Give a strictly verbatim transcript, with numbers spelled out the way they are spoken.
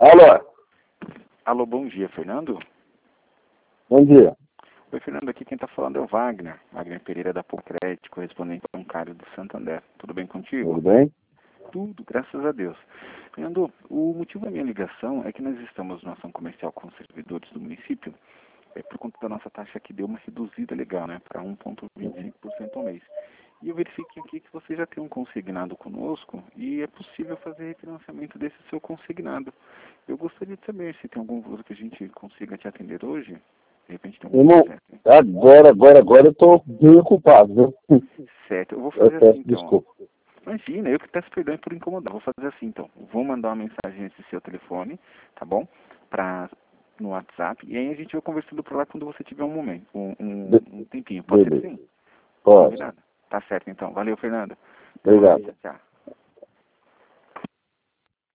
Alô? Alô, bom dia, Fernando? Bom dia. Oi, Fernando, aqui quem está falando é o Wagner, Wagner Pereira da Pocred, correspondente bancário do Santander. Tudo bem contigo? Tudo bem? Tudo, graças a Deus. Fernando, o motivo da minha ligação é que nós estamos numa ação comercial com os servidores do município, é por conta da nossa taxa que deu uma reduzida legal, né, para um vírgula vinte e cinco por cento ao mês. E eu verifiquei aqui que você já tem um consignado conosco e é possível fazer refinanciamento desse seu consignado. Eu gostaria de saber se tem algum valor que a gente consiga te atender hoje. De repente tem algum Irmão, projeto. agora, agora, agora eu tô bem ocupado, viu? Certo, eu vou Eu fazer assim peço então. desculpa. Imagina, eu que peço perdão por incomodar. Vou fazer assim então. Vou mandar uma mensagem nesse seu telefone, tá bom? Pra, no WhatsApp. E aí a gente vai conversando por lá quando você tiver um momento, um, um, Be um tempinho. Pode ser beleza. assim? Pode. Combinado? Tá certo então. Valeu, Fernando. Até mais. Obrigado. Tchau, tchau.